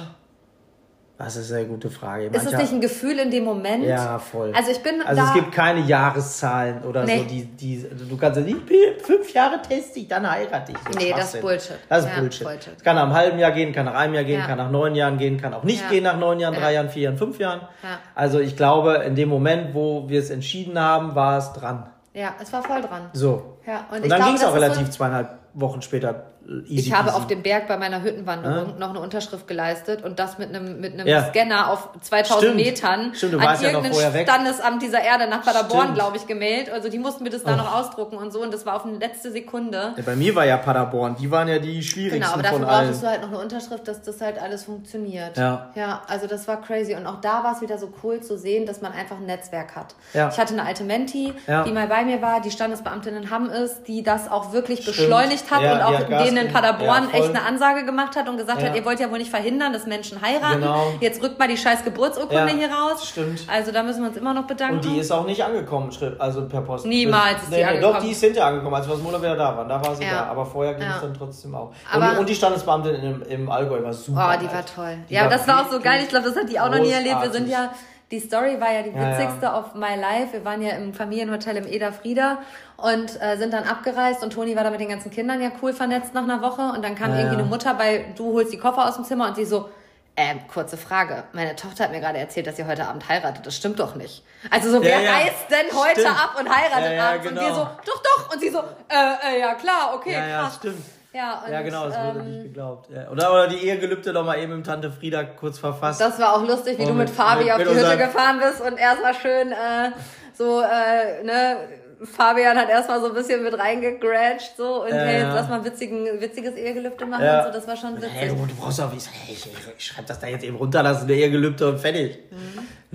Das ist eine sehr gute Frage. Ist es Manche- nicht ein Gefühl in dem Moment? Ja, voll. Also ich bin Also da... es gibt keine Jahreszahlen oder Nee. so, die, die, du kannst ja nicht, fünf Jahre teste ich, dann heirate ich. So Nee, das ist Schwachsinn. Bullshit. Das ist Ja, Bullshit. Bullshit. Es kann nach einem halben Jahr gehen, kann nach einem Jahr gehen, Ja. kann nach neun Jahren gehen, kann auch nicht Ja. gehen nach neun Jahren, Ja. drei Jahren, vier Jahren, fünf Jahren. Ja. Also ich glaube, in dem Moment, wo wir es entschieden haben, war es dran. Ja, es war voll dran. So. Ja, und Und ich dann glaube, ging es auch das ist relativ so- zweieinhalb Wochen später äh, easy Ich habe peasy. auf dem Berg bei meiner Hüttenwanderung noch eine Unterschrift geleistet und das mit einem, mit einem Ja. Scanner auf zweitausend Stimmt. Metern Stimmt, du an warst ja noch irgendein vorher weg. Standesamt dieser Erde nach Paderborn, Stimmt. glaube ich, gemeldet. Also die mussten mir das da noch ausdrucken und so und das war auf eine letzte Sekunde. Ja, bei mir war ja Paderborn, die waren ja die schwierigsten Genau, aber dafür von allen. brauchtest du halt noch eine Unterschrift, dass das halt alles funktioniert. Ja. Ja, also das war crazy. Und auch da war es wieder so cool zu sehen, dass man einfach ein Netzwerk hat. Ja. Ich hatte eine alte Menti, Ja. die mal bei mir war, die Standesbeamtin in Hamm ist, die das auch wirklich Stimmt. beschleunigt hat Ja, und die auch hat Gas denen in gegeben. Paderborn Ja, voll. echt eine Ansage gemacht hat und gesagt Ja. hat, ihr wollt ja wohl nicht verhindern, dass Menschen heiraten. Genau. Jetzt rückt mal die scheiß Geburtsurkunde Ja, hier raus. stimmt. Also da müssen wir uns immer noch bedanken. Und die ist auch nicht angekommen, schritt- also per Post. Niemals ist die nee, nee, angekommen. Doch, die ist hinterher angekommen, als wir aus Monat wieder da waren. Da war sie Ja. da. Aber vorher ging Ja. es dann trotzdem auch. Aber- und, und die Standesbeamtin im, im Allgäu war super. Oh, die war nett. toll. Die Ja, das war auch so wirklich geil. Ich glaube, das hat die auch noch nie erlebt. Wir sind großartig. ja, die Story war ja die Ja, witzigste ja. of my life. Wir waren ja im Familienhotel im Eder Frieda und äh, sind dann abgereist und Toni war da mit den ganzen Kindern ja cool vernetzt nach einer Woche und dann kam Ja, irgendwie ja. eine Mutter bei, du holst die Koffer aus dem Zimmer und sie so, ähm, kurze Frage. Meine Tochter hat mir gerade erzählt, dass sie heute Abend heiratet. Das stimmt doch nicht. Also so, wer ja. reist denn heute Stimmt. ab und heiratet Ja, ja, abends? Und genau. wir so, doch, doch. Und sie so, äh, äh ja klar, okay, Ja, ja, krass. stimmt. Ja, und, Ja, genau, das wurde ähm, nicht geglaubt. Ja. Oder, oder die Ehegelübde noch mal eben im Tante Frieda kurz verfasst. Das war auch lustig, wie Und du mit mit- Fabi mit- auf mit die Hütte unseren- gefahren bist und erst mal schön äh, so, äh, ne, Fabian hat erstmal so ein bisschen mit reingegrätscht so und Ja, hey, jetzt ja. lass mal ein witzigen, witziges Ehegelübde machen Ja. und so, das war schon witzig. Hey, du, du brauchst doch, ich, sag, hey, ich, ich schreib das da jetzt eben runter, das ist eine Ehegelübde und fertig. Mhm. Ne?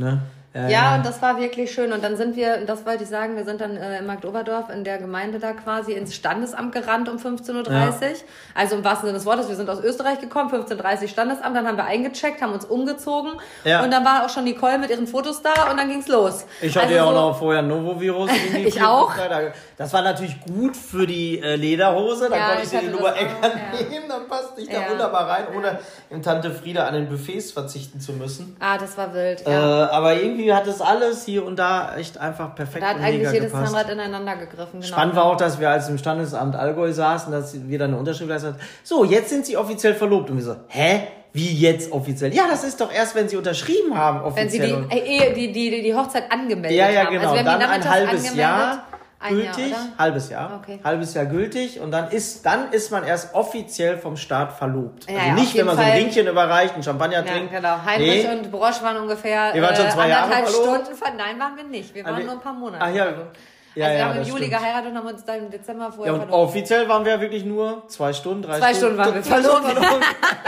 Ja, ja, und das war wirklich schön. Und dann sind wir, das wollte ich sagen, wir sind dann äh, in Marktoberdorf, in der Gemeinde da quasi, ins Standesamt gerannt um fünfzehn Uhr dreißig. Ja. Also im wahrsten Sinne des Wortes, wir sind aus Österreich gekommen, fünfzehn Uhr dreißig Standesamt, dann haben wir eingecheckt, haben uns umgezogen. Ja. Und dann war auch schon Nicole mit ihren Fotos da und dann ging's los. Ich hatte also ja auch so noch vorher Novovirus. Ich auch. Das war natürlich gut für die äh, Lederhose, dann ja, konnte ich sie in Nummer Eckern ja. nehmen, dann passte ich da ja. wunderbar rein, ohne ja. in Tante Frieda an den Buffets verzichten zu müssen. Ah, das war wild, ja. Äh, aber irgendwie hat es alles hier und da echt einfach perfekt da hat eigentlich jedes Zahnrad ineinander gegriffen. Genau. Spannend war auch, dass wir als im Standesamt Allgäu saßen, dass wir dann eine Unterschrift geleistet haben. So, jetzt sind sie offiziell verlobt. Und wir so, hä? Wie jetzt offiziell? Ja, das ist doch erst, wenn sie unterschrieben haben, offiziell. Wenn sie die, äh, die, die, die Hochzeit angemeldet ja, ja, haben. genau. Also dann ein halbes Jahr ein gültig. Jahr, halbes Jahr. Okay. Halbes Jahr gültig. Und dann ist, dann ist man erst offiziell vom Staat verlobt. Ja, also ja, nicht, wenn man Fall. so ein Ringchen überreicht, einen Champagner ja, trinkt. Genau. Heinrich nee. und Brosch waren ungefähr wir waren schon zwei äh, anderthalb Jahre Stunden. Ver- Nein, waren wir nicht. Wir waren also, nur ein paar Monate. Ach ja. Ja, also wir ja, haben im Juli stimmt. geheiratet und haben uns dann im Dezember vorher ja, und verlobt. Offiziell waren wir wirklich nur zwei Stunden, drei zwei Stunden. Zwei Stunden waren wir verlobt.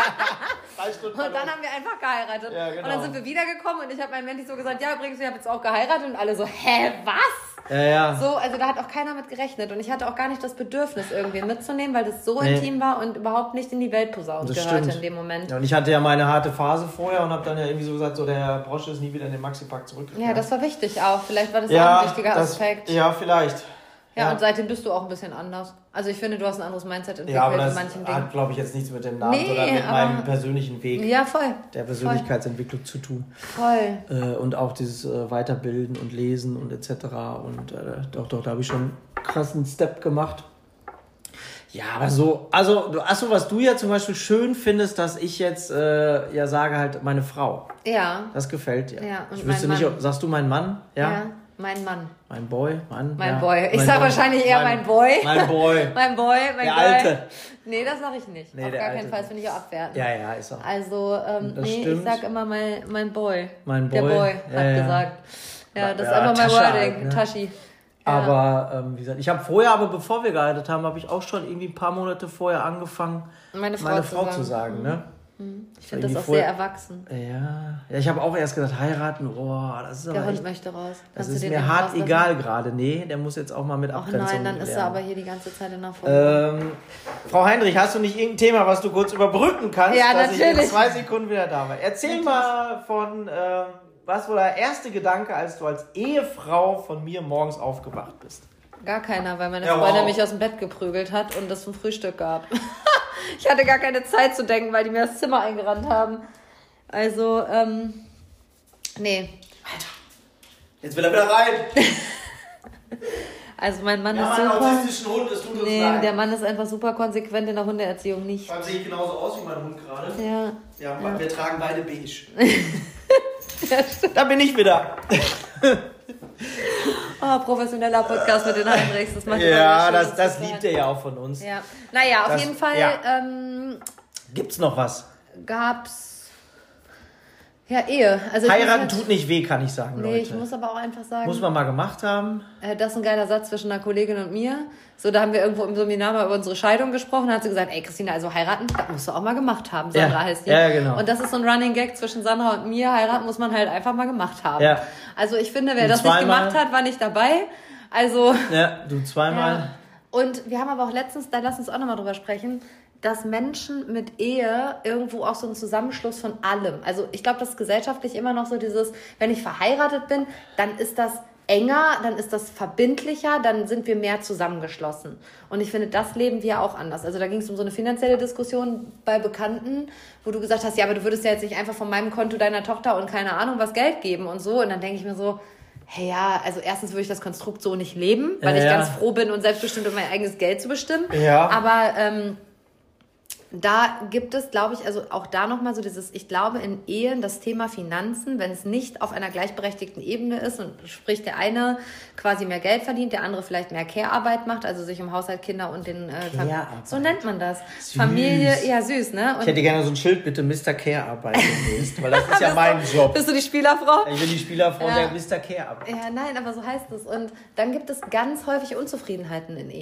Und dann haben wir einfach geheiratet. Ja, genau. Und dann sind wir wiedergekommen und ich habe meinem Mandy so gesagt, ja übrigens, ich habe jetzt auch geheiratet und alle so, hä, was? Ja, ja. So, also da hat auch keiner mit gerechnet und ich hatte auch gar nicht das Bedürfnis irgendwie mitzunehmen, weil das so nee. intim war und überhaupt nicht in die Welt posaunt gehörte stimmt. in dem Moment. Ja, und ich hatte ja meine harte Phase vorher und habe dann ja irgendwie so gesagt, so der Herr Brosch ist nie wieder in den Maxipack zurückgekommen. Ja, das war wichtig auch. Vielleicht war das ja, auch ein wichtiger das, Aspekt. Ja, vielleicht. Ja, ja, und seitdem bist du auch ein bisschen anders. Also ich finde, du hast ein anderes Mindset entwickelt ja, aber das in manchen Dingen. Hat, glaube ich, jetzt nichts mit dem Namen, nee, sondern mit meinem persönlichen Weg ja, voll. der Persönlichkeitsentwicklung voll. zu tun. Voll. Äh, und auch dieses äh, Weiterbilden und Lesen und et cetera. Und äh, doch, doch, da habe ich schon einen krassen Step gemacht. Ja, aber so, also, achso, was du ja zum Beispiel schön findest, dass ich jetzt äh, ja sage halt meine Frau. Ja. Das gefällt dir. Ja, und ich wüsste nicht, ob, sagst du mein Mann? Ja. Ja. Mein Mann. Mein Boy, Mann. Mein ja. Boy. Ich mein sag Boy. wahrscheinlich eher mein, mein Boy. Mein Boy. mein Boy, mein der Boy. Alte. Nee, das sag ich nicht. Nee, Auf gar Alte. keinen Fall, das finde ich auch abwertend. Ja, ja, ist auch. Also, ähm, nee, stimmt. ich sag immer mein, mein Boy. Mein Boy. Der Boy ja, hat ja. gesagt. Ja, das ja, ist einfach mein Tascha Wording. halt, ne? Tashi. Ja. Aber, ähm, wie gesagt, ich habe vorher, aber bevor wir geheiratet haben, habe ich auch schon irgendwie ein paar Monate vorher angefangen, meine Frau, meine zu, Frau sagen. zu sagen, mhm. ne? Ich finde das auch vorher, sehr erwachsen. Ja, ja ich habe auch erst gesagt, heiraten, oh, das ist aber Der Hund echt, möchte raus. Das ist mir hart egal gerade. Nee, der muss jetzt auch mal mit Abgrenzung lernen. Ach nein, dann ist er aber hier die ganze Zeit in der Folge. Ähm, Frau Heinrich, hast du nicht irgendein Thema, was du kurz überbrücken kannst, ja, dass natürlich. ich in zwei Sekunden wieder da war? Erzähl mal von, ähm, was war der erste Gedanke, als du als Ehefrau von mir morgens aufgewacht bist? Gar keiner, weil meine ja, Freundin wow. mich aus dem Bett geprügelt hat und das zum Frühstück gab. Ich hatte gar keine Zeit zu denken, weil die mir das Zimmer eingerannt haben. Also, ähm, nee. Alter, jetzt will er wieder rein. Also mein Mann ja, ist super... Ja, einen autistischen Hund, es tut uns nee, leid. der Mann ist einfach super konsequent in der Hundeerziehung nicht. Vor allem sehe ich genauso aus wie mein Hund gerade. Ja. Ja, ja. Wir tragen beide beige. Ja, da bin ich wieder. Oh, professioneller Podcast mit den Heinrichs. Das macht ja, das, das liebt ihr ja auch von uns. Ja. Naja, auf das, jeden Fall ja. ähm, gibt's noch was? Gab's ja Ehe. Also Heiraten halt, tut nicht weh, kann ich sagen, nee, Leute. ich muss aber auch einfach sagen... Muss man mal gemacht haben. Äh, das ist ein geiler Satz zwischen einer Kollegin und mir. So, da haben wir irgendwo im Seminar mal über unsere Scheidung gesprochen. Da hat sie gesagt, ey Christina, also heiraten, das musst du auch mal gemacht haben. Sandra ja. heißt die. Ja, genau. Und das ist so ein Running Gag zwischen Sandra und mir. Heiraten muss man halt einfach mal gemacht haben. Ja. Also ich finde, wer und das nicht gemacht hat, war nicht dabei. Also... Ja, du zweimal. Ja. Und wir haben aber auch letztens, da lass uns auch nochmal drüber sprechen, dass Menschen mit Ehe irgendwo auch so ein Zusammenschluss von allem. Also ich glaube, das ist gesellschaftlich immer noch so dieses, wenn ich verheiratet bin, dann ist das enger, dann ist das verbindlicher, dann sind wir mehr zusammengeschlossen. Und ich finde, das leben wir auch anders. Also da ging es um so eine finanzielle Diskussion bei Bekannten, wo du gesagt hast, ja, aber du würdest ja jetzt nicht einfach von meinem Konto deiner Tochter und keine Ahnung was Geld geben und so. Und dann denke ich mir so, hey, ja, also erstens würde ich das Konstrukt so nicht leben, weil ja, ich ja. ganz froh bin und selbstbestimmt um mein eigenes Geld zu bestimmen. Ja. Aber ähm, da gibt es, glaube ich, also auch da nochmal so dieses, ich glaube in Ehen das Thema Finanzen, wenn es nicht auf einer gleichberechtigten Ebene ist und sprich der eine quasi mehr Geld verdient, der andere vielleicht mehr Care-Arbeit macht, also sich um Haushalt, Kinder und den äh, Familie, so nennt man das. Süß. Familie, ja süß, ne? Und ich hätte gerne so ein Schild, bitte Mister Care-Arbeit demnächst, weil das ist ja mein du, Job. Bist du die Spielerfrau? Ich bin die Spielerfrau ja. der Mister Care-Arbeit. Ja, nein, aber so heißt es. Und dann gibt es ganz häufig Unzufriedenheiten in Ehen.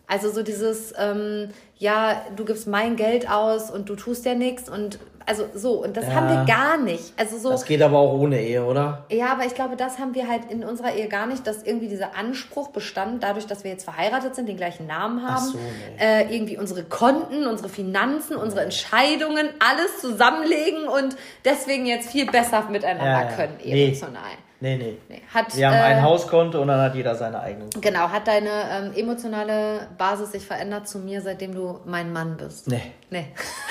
Also so dieses, ähm, ja, du gibst mein Geld aus und du tust ja nichts und also so. Und das ja. haben wir gar nicht. Also so, das geht aber auch ohne Ehe, oder? Ja, aber ich glaube, das haben wir halt in unserer Ehe gar nicht, dass irgendwie dieser Anspruch bestand, dadurch, dass wir jetzt verheiratet sind, den gleichen Namen haben. Ach so, nee. äh, irgendwie unsere Konten, unsere Finanzen, nee. unsere Entscheidungen, alles zusammenlegen und deswegen jetzt viel besser miteinander ja, ja. können, emotional. Nee. Nee, nee. nee. Hat, wir haben äh, ein Hauskonto und dann hat jeder seine eigenen. Genau. Hat deine ähm, emotionale Basis sich verändert zu mir, seitdem du mein Mann bist? Nee. Nee.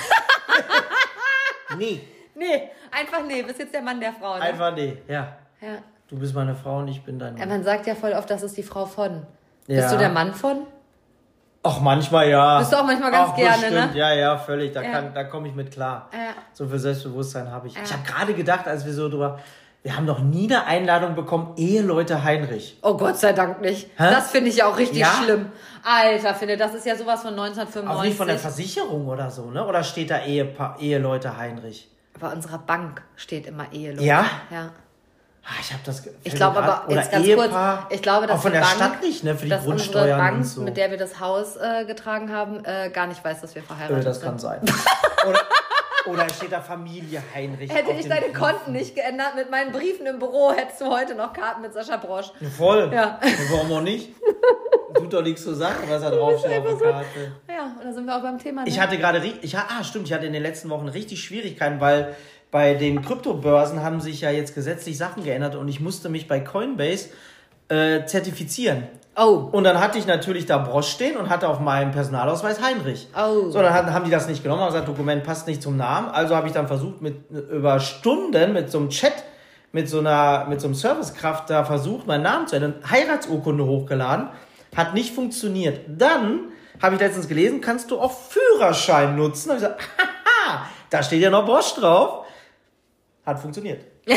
nee. Nee. Einfach nee. Bist jetzt der Mann der Frau, ne? Einfach nee, ja. Ja. Du bist meine Frau und ich bin dein Mann. Ja, man sagt ja voll oft, das ist die Frau von. Ja. Bist du der Mann von? Ach, manchmal ja. Bist du auch manchmal ganz Ach, gerne, bestimmt. ne? Ja, ja, völlig. Da, ja. kann, da komme ich mit klar. Ja. So viel Selbstbewusstsein habe ich. Ja. Ich habe gerade gedacht, als wir so drüber... Wir haben noch nie eine Einladung bekommen, Eheleute Heinrich. Oh Gott sei Dank nicht. Hä? Das finde ich ja auch richtig ja? schlimm. Alter, finde, das ist ja sowas von neunzehnhundertfünfundneunzig. Auch nicht von der Versicherung oder so, ne? Oder steht da Ehepa- Eheleute Heinrich? Bei unserer Bank steht immer Eheleute. Ja? Ja. Ah, ich habe das... Ich glaube aber, oder jetzt ganz Ehepaar, kurz, ich glaube, dass auch von die der Bank, Stadt nicht, ne? Für die dass Grundsteuern unsere Bank, und so. mit der wir das Haus äh, getragen haben, äh, gar nicht weiß, dass wir verheiratet äh, das sind. Das kann sein. Oder... Oder steht da Familie Heinrich? Hätte ich deine Briefen. Konten nicht geändert mit meinen Briefen im Büro, hättest du heute noch Karten mit Sascha Brosch. Voll. Ja. Warum auch nicht? Tut doch nichts zu sagen, was da draufsteht auf der Karte. Ja, und da sind wir auch beim Thema. Ne? Ich hatte gerade, ich, ah stimmt, ich hatte in den letzten Wochen richtig Schwierigkeiten, weil bei den Kryptobörsen haben sich ja jetzt gesetzlich Sachen geändert und ich musste mich bei Coinbase äh, zertifizieren. Oh. Und dann hatte ich natürlich da Brosch stehen und hatte auf meinem Personalausweis Heinrich. Oh. So, dann haben die das nicht genommen, haben gesagt, Dokument passt nicht zum Namen. Also habe ich dann versucht, mit über Stunden mit so einem Chat, mit so einer, mit so einem Servicekraft da versucht, meinen Namen zu ändern. Heiratsurkunde hochgeladen. Hat nicht funktioniert. Dann habe ich letztens gelesen, kannst du auch Führerschein nutzen. Da habe ich gesagt, haha, da steht ja noch Brosch drauf. Hat funktioniert. du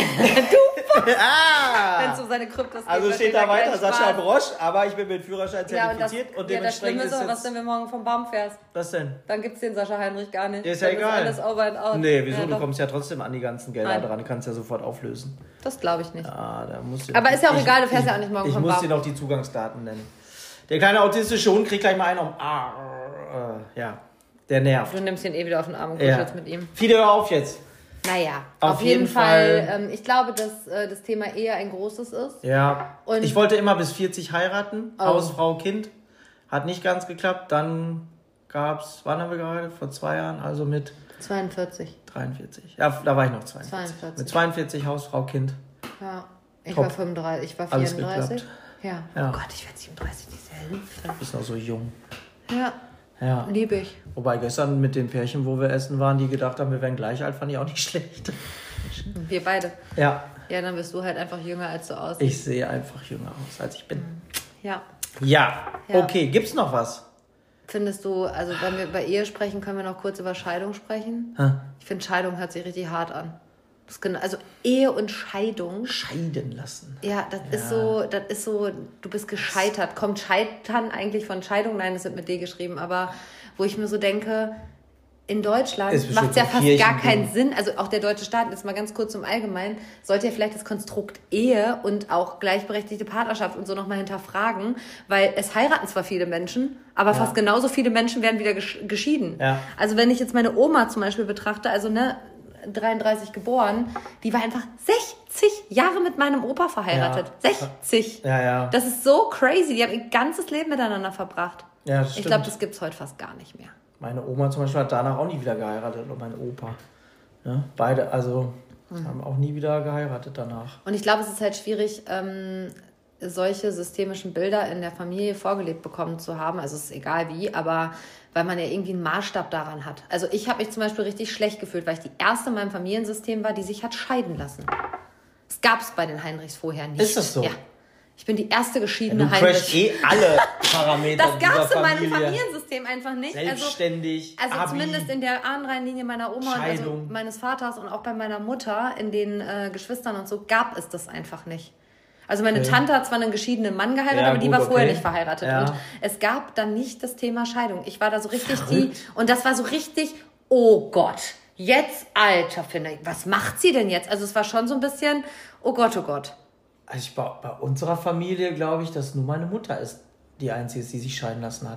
ah. Wenn es um seine Kryptos geht. Also steht da weiter Sascha Brosch, aber ich bin mit Führerschein zertifiziert ja, und, das, und ja, dementsprechend ist es jetzt... Was denn, wenn du morgen vom Baum fährst? Was denn? Dann gibt es den Sascha Heinrich gar nicht. Ist ja dann egal. Ist alles over and out. Nee, wieso? Ja, du doch. kommst ja trotzdem an die ganzen Gelder Nein. dran. Du kannst ja sofort auflösen. Das glaube ich nicht. Ja, da musst du aber ist ja auch ich, egal, du fährst ich, ja auch nicht morgen Ich vom muss Baum. dir noch die Zugangsdaten nennen. Der kleine autistische Hund kriegt gleich mal einen um... Ah, äh, ja, der nervt. Du nimmst ihn eh wieder auf den Arm und kuschelst ja. mit ihm. Fiete, hör auf jetzt. Naja, auf, auf jeden, jeden Fall. Fall ähm, ich glaube, dass äh, das Thema Ehe ein großes ist. Ja. Und ich wollte immer bis vierzig heiraten. Oh. Haus, Frau, Kind. Hat nicht ganz geklappt. Dann gab's, wann haben wir geheiratet? Vor zwei Jahren, also mit zweiundvierzig. dreiundvierzig. Ja, da war ich noch zweiundvierzig. zweiundvierzig. Mit zweiundvierzig, Haus, Frau, Kind. Ja, ich Top. war fünfunddreißig, ich war Alles vierunddreißig. Ja. Ja. Oh Gott, ich werde siebenunddreißig, diese Hilfe. Du bist noch so jung. Ja. Ja. Liebe ich. Wobei gestern mit den Pärchen, wo wir essen waren, die gedacht haben, wir wären gleich alt, fand ich auch nicht schlecht. Wir beide. Ja. Ja, dann bist du halt einfach jünger, als du aussiehst. Ich sehe einfach jünger aus, als ich bin. Ja. Ja. Ja. Okay, gibt's noch was? Findest du, also wenn wir über Ehe sprechen, können wir noch kurz über Scheidung sprechen? Hä? Ich finde, Scheidung hört sich richtig hart an. Das ist genau, also Ehe und Scheidung. Scheiden lassen. Ja, das Ja. ist so, das ist so, du bist gescheitert. Kommt Scheitern eigentlich von Scheidung? Nein, das wird mit D geschrieben, aber wo ich mir so denke, in Deutschland Ist macht es ja bestimmt fast gar Kirchending. keinen Sinn. Also auch der deutsche Staat, jetzt mal ganz kurz im Allgemeinen, sollte ja vielleicht das Konstrukt Ehe und auch gleichberechtigte Partnerschaft und so nochmal hinterfragen, weil es heiraten zwar viele Menschen, aber Ja. fast genauso viele Menschen werden wieder gesch- geschieden. Ja. Also wenn ich jetzt meine Oma zum Beispiel betrachte, also ne, dreiunddreißig geboren, die war einfach sechzig Jahre mit meinem Opa verheiratet. Ja. sechzig. Ja, ja. Das ist so crazy. Die haben ihr ganzes Leben miteinander verbracht. Ja, das Ich stimmt. glaube, das gibt's heute fast gar nicht mehr. Meine Oma zum Beispiel hat danach auch nie wieder geheiratet und mein Opa. Ja, beide, also Mhm. haben auch nie wieder geheiratet danach. Und ich glaube, es ist halt schwierig, ähm, solche systemischen Bilder in der Familie vorgelebt bekommen zu haben. Also es ist egal wie, aber weil man ja irgendwie einen Maßstab daran hat. Also ich habe mich zum Beispiel richtig schlecht gefühlt, weil ich die erste in meinem Familiensystem war, die sich hat scheiden lassen. Das gab es bei den Heinrichs vorher nicht. Ist das so? Ja. Ich bin die erste geschiedene Du Heinrich. crasht eh alle Parameter Das gab es dieser in meinem Familie. Familiensystem einfach nicht. Selbstständig, Also, also Abi, zumindest in der Ahnenreihenlinie meiner Oma und also Scheidung. meines Vaters und auch bei meiner Mutter, in den äh, Geschwistern und so, gab es das einfach nicht. Also meine Okay. Tante hat zwar einen geschiedenen Mann geheiratet, Ja, aber die gut, war vorher okay. nicht verheiratet. Ja. Und es gab dann nicht das Thema Scheidung. Ich war da so richtig Verrückt. die... Und das war so richtig, oh Gott, jetzt, Alter, finde ich, was macht sie denn jetzt? Also es war schon so ein bisschen, oh Gott, oh Gott. Also ich, bei, bei unserer Familie glaube ich, dass nur meine Mutter ist, die einzige ist, die sich scheiden lassen hat.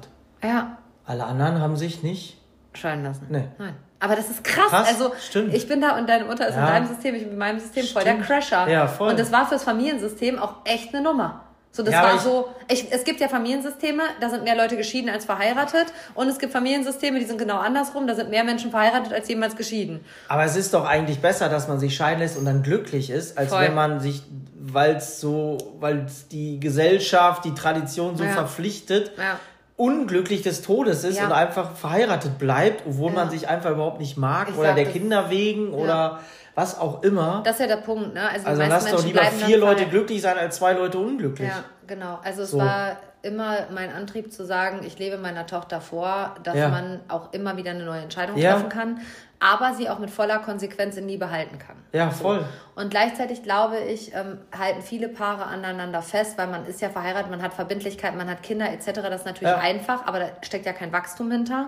Ja. Alle anderen haben sich nicht scheiden lassen. Nee. Nein. Aber das ist krass. krass Also stimmt. ich bin da und deine Mutter ist ja. in deinem System, ich bin in meinem System voll der Crasher. Ja, voll. Und das war fürs Familiensystem auch echt eine Nummer. So, das ja, war ich, so, ich, es gibt ja Familiensysteme, da sind mehr Leute geschieden als verheiratet. Und es gibt Familiensysteme, die sind genau andersrum, da sind mehr Menschen verheiratet als jemals geschieden. Aber es ist doch eigentlich besser, dass man sich scheiden lässt und dann glücklich ist, als Voll. wenn man sich, weil es so, weil die Gesellschaft, die Tradition so ja. verpflichtet, ja. unglücklich des Todes ist ja. und einfach verheiratet bleibt, obwohl ja. man sich einfach überhaupt nicht mag ich oder der Kinder wegen ja. oder was auch immer. Das ist ja der Punkt, ne? Also, also lass doch lieber vier Leute glücklich sein als zwei Leute unglücklich. Ja, genau. Also es so. war immer mein Antrieb zu sagen, ich lebe meiner Tochter vor, dass ja. man auch immer wieder eine neue Entscheidung ja. treffen kann, aber sie auch mit voller Konsequenz in Liebe halten kann. Ja, voll. So. Und gleichzeitig glaube ich, ähm, halten viele Paare aneinander fest, weil man ist ja verheiratet, man hat Verbindlichkeit, man hat Kinder et cetera. Das ist natürlich ja. einfach, aber da steckt ja kein Wachstum hinter.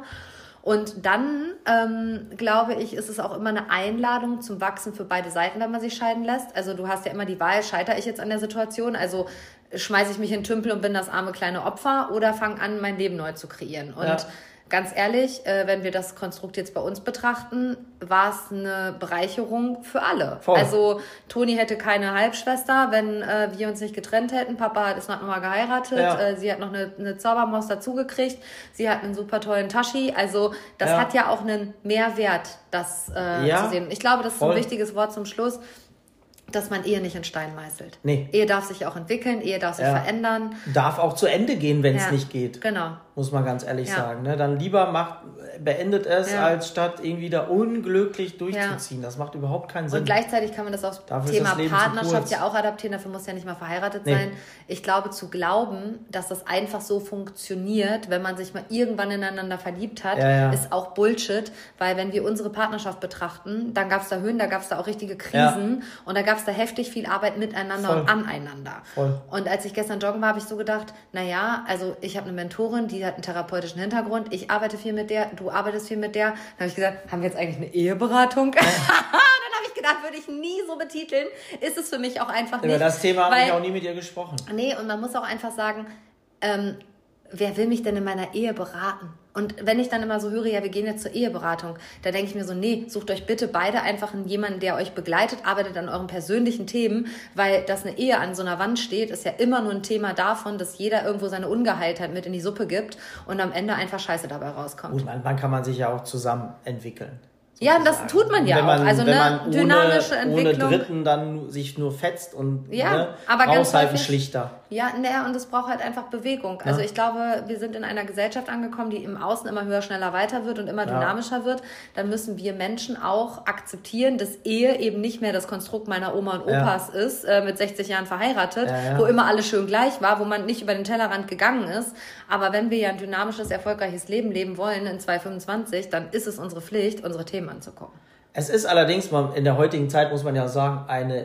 Und dann, ähm, glaube ich, ist es auch immer eine Einladung zum Wachsen für beide Seiten, wenn man sich scheiden lässt. Also du hast ja immer die Wahl, scheitere ich jetzt an der Situation, also schmeiße ich mich in den Tümpel und bin das arme kleine Opfer oder fange an, mein Leben neu zu kreieren. Und ja. ganz ehrlich, äh, wenn wir das Konstrukt jetzt bei uns betrachten, war es eine Bereicherung für alle. Voll. Also Toni hätte keine Halbschwester, wenn äh, wir uns nicht getrennt hätten. Papa hat ist noch mal geheiratet. Ja. Äh, sie hat noch eine, eine Zaubermaus dazugekriegt. Sie hat einen super tollen Taschi. Also das ja. hat ja auch einen Mehrwert, das äh, ja. zu sehen. Ich glaube, das ist Voll. ein wichtiges Wort zum Schluss, dass man Ehe nicht in Stein meißelt. Nee. Ehe darf sich auch entwickeln, Ehe darf sich ja. verändern. Darf auch zu Ende gehen, wenn es ja. nicht geht. Genau. Muss man ganz ehrlich ja. sagen. Ne? Dann lieber macht, beendet es, ja. als statt irgendwie da unglücklich durchzuziehen. Ja. Das macht überhaupt keinen Sinn. Und gleichzeitig kann man das aufs Dafür Thema Partnerschaft ja auch adaptieren. Dafür muss ja nicht mal verheiratet nee. sein. Ich glaube, zu glauben, dass das einfach so funktioniert, wenn man sich mal irgendwann ineinander verliebt hat, ja, ja. ist auch Bullshit. Weil wenn wir unsere Partnerschaft betrachten, dann gab es da Höhen, da gab es da auch richtige Krisen. Ja. Und da gab es da heftig viel Arbeit miteinander Voll. und aneinander. Voll. Und als ich gestern joggen war, habe ich so gedacht, naja, also ich habe eine Mentorin, die hat einen therapeutischen Hintergrund, ich arbeite viel mit der, du arbeitest viel mit der. Dann habe ich gesagt, haben wir jetzt eigentlich eine Eheberatung? Ja. Dann habe ich gedacht, würde ich nie so betiteln. Ist es für mich auch einfach nicht. Über das Thema habe ich auch nie mit ihr gesprochen. Nee, und man muss auch einfach sagen, ähm, wer will mich denn in meiner Ehe beraten? Und wenn ich dann immer so höre, ja, wir gehen jetzt zur Eheberatung, da denke ich mir so, nee, sucht euch bitte beide einfach jemanden, der euch begleitet, arbeitet an euren persönlichen Themen, weil dass eine Ehe an so einer Wand steht, ist ja immer nur ein Thema davon, dass jeder irgendwo seine Ungeheiltheit mit in die Suppe gibt und am Ende einfach Scheiße dabei rauskommt. Gut, manchmal kann man sich ja auch zusammen entwickeln. Ja, das tut man ja man, auch. Also eine ohne, dynamische Entwicklung. Ohne Dritten dann sich nur fetzt und ja, ne, aber ganz halt häufig, schlichter. Ja, naja, und es braucht halt einfach Bewegung. Also ja. ich glaube, wir sind in einer Gesellschaft angekommen, die im Außen immer höher, schneller, weiter wird und immer ja. dynamischer wird. Dann müssen wir Menschen auch akzeptieren, dass Ehe eben nicht mehr das Konstrukt meiner Oma und Opas ja. ist, äh, mit sechzig Jahren verheiratet, ja, ja. wo immer alles schön gleich war, wo man nicht über den Tellerrand gegangen ist. Aber wenn wir ja ein dynamisches, erfolgreiches Leben leben wollen in zwanzig fünfundzwanzig, dann ist es unsere Pflicht, unsere Themen anzugucken. Es ist allerdings, in der heutigen Zeit muss man ja sagen, eine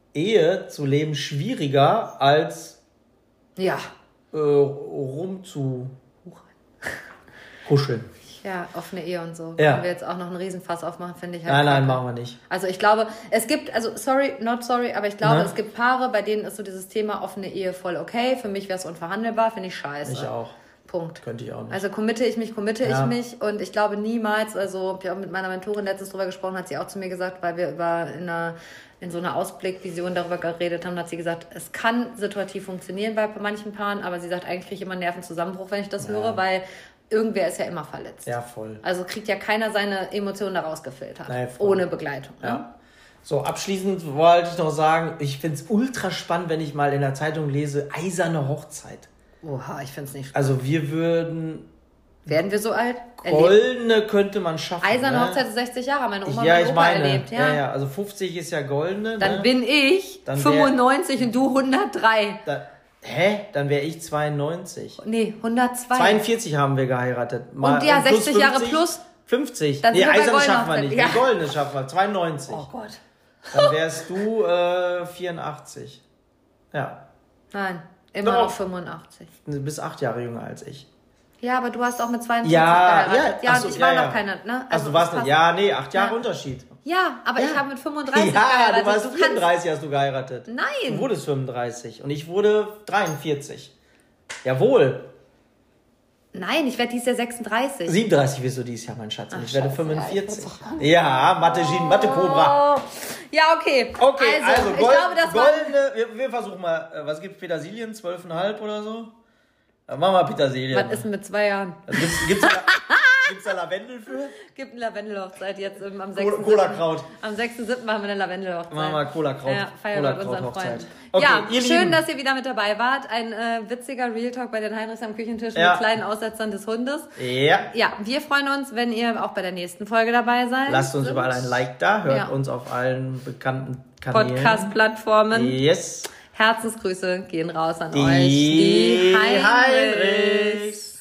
Ehe zu leben schwieriger als ja. äh, rum zu kuscheln. Ja, offene Ehe und so. Ja. Wenn wir jetzt auch noch einen Riesenfass aufmachen, finde ich halt. Nein, nein, machen wir nicht. Also ich glaube, es gibt, also sorry, not sorry, aber ich glaube, Na? es gibt Paare, bei denen ist so dieses Thema offene Ehe voll okay. Für mich wäre es unverhandelbar, finde ich scheiße. Ich auch. Punkt. Könnte ich auch nicht. Also committe ich mich, committe ja. ich mich und ich glaube niemals, also ich habe auch mit meiner Mentorin letztens drüber gesprochen, hat sie auch zu mir gesagt, weil wir über in, einer, in so einer Ausblickvision darüber geredet haben, hat sie gesagt, es kann situativ funktionieren bei manchen Paaren, aber sie sagt, eigentlich kriege ich immer einen Nervenzusammenbruch, wenn ich das ja. höre, weil irgendwer ist ja immer verletzt. Ja, voll. Also kriegt ja keiner seine Emotionen da rausgefiltert, Nein, ohne Begleitung. Ja. Ne? So, abschließend wollte ich noch sagen, ich finde es ultra spannend, wenn ich mal in der Zeitung lese, eiserne Hochzeit. Oha, ich finde es nicht spannend. Also wir würden... Werden wir so alt? Goldene erlebt? Könnte man schaffen. Eiserne ne? Hochzeit ist sechzig Jahre, meine Oma ja, und ich Opa meine, erlebt. Ja. ja, ja, also fünfzig ist ja goldene. Dann ne? bin ich Dann fünfundneunzig wär, und du hundertdrei. Da, hä? Dann wäre ich zweiundneunzig. Nee, hundertzwei. zweiundvierzig haben wir geheiratet. Mal, und ja, und sechzig Jahre plus? fünfzig. Dann nee, eiserne schaffen wir nicht. Ja. Die goldene schaffen wir. zweiundneunzig. Oh Gott. Dann wärst du äh, vierundachtzig. Ja. Nein. Immer noch fünfundachtzig. Du bist acht Jahre jünger als ich. Ja, aber du hast auch mit zweiundvierzig ja, geheiratet. Ja, ja so, und ich war ja, noch keine, ne? Also, also du warst noch, ja, nee, acht Jahre ja. Unterschied. Ja, aber ja. ich habe mit fünfunddreißig ja, geheiratet. Ja, du warst du vierunddreißig, hast du geheiratet. Nein. Du wurdest fünfunddreißig und ich wurde dreiundvierzig. Jawohl. Nein, ich werde dieses Jahr sechsunddreißig. siebenunddreißig wirst du dieses Jahr, mein Schatz. Und Ach, ich werde Scheiße, fünfundvierzig. Ja, ja, Mathe-Gene, Mathe-Cobra. Oh. Ja, okay. Okay, also, also ich Gold, glaube, das war... goldene... Wir, wir versuchen mal, äh, was gibt's? Petersilien? zwölf Komma fünf oder so? Dann machen wir Petersilien. Was ist denn mit zwei Jahren? Gibt's, gibt's, da, gibt's da Lavendel für? Gibt eine Lavendelhochzeit jetzt im, am sechsten Cola-Kraut. Am sechsten siebten machen wir eine Lavendelhochzeit. Machen wir Cola-Kraut. Ja, feiern mit unseren Freunden. Okay, ja, ihr schön, Lieben. dass ihr wieder mit dabei wart. Ein äh, witziger Real Talk bei den Heinrichs am Küchentisch Ja. mit kleinen Aussetzern des Hundes. Ja. Ja, wir freuen uns, wenn ihr auch bei der nächsten Folge dabei seid. Lasst uns Sind. überall ein Like da. Hört Ja. uns auf allen bekannten Kanälen. Podcast-Plattformen. Yes. Herzensgrüße gehen raus an Die euch. Die Heinrichs. Heinrichs.